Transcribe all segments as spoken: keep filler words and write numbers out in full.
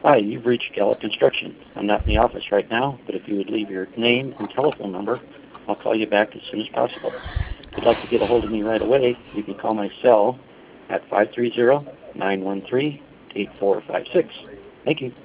Hi, you've reached Gallup Construction. I'm not in the office right now, but if you would leave your name and telephone number, I'll call you back as soon as possible. If you'd like to get a hold of me right away, you can call my cell at five three zero, nine one three, eight four five six. Thank you.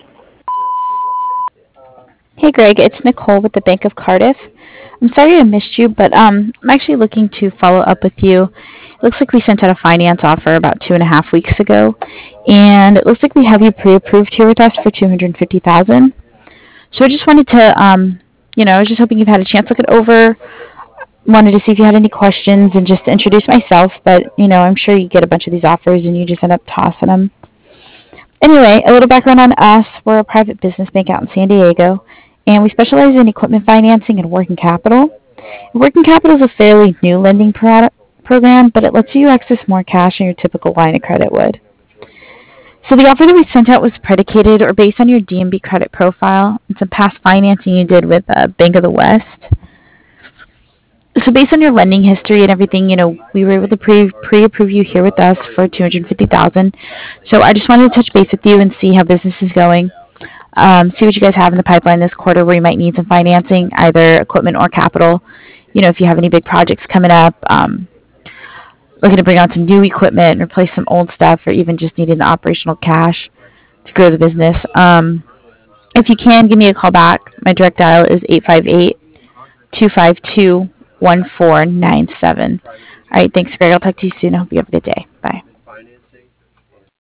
Hey Greg, it's Nicole with the Bank of Cardiff. I'm sorry I missed you, but um, I'm actually looking to follow up with you. It looks like we sent out a finance offer about two and a half weeks ago, and it looks like we have you pre-approved here with us for two hundred fifty thousand. So I just wanted to, um, you know, I was just hoping you've had a chance to look it over. Wanted to see if you had any questions and just to introduce myself, but you know, I'm sure you get a bunch of these offers and you just end up tossing them. Anyway, a little background on us. We're a private business bank out in San Diego, and we specialize in equipment financing and working capital. Working capital is a fairly new lending product, program, but it lets you access more cash than your typical line of credit would. So the offer that we sent out was predicated or based on your D M B credit profile and some past financing you did with uh, Bank of the West. So based on your lending history and everything, you know, we were able to pre pre approve you here with us for two hundred fifty thousand. So I just wanted to touch base with you and see how business is going. Um, see what you guys have in the pipeline this quarter where you might need some financing, either equipment or capital. You know, if you have any big projects coming up, um, looking to bring on some new equipment and replace some old stuff, or even just needing the operational cash to grow the business. Um, if you can, give me a call back. My direct dial is eight five eight, two five two, one four nine seven. All right, thanks, Greg. I'll talk to you soon. I hope you have a good day.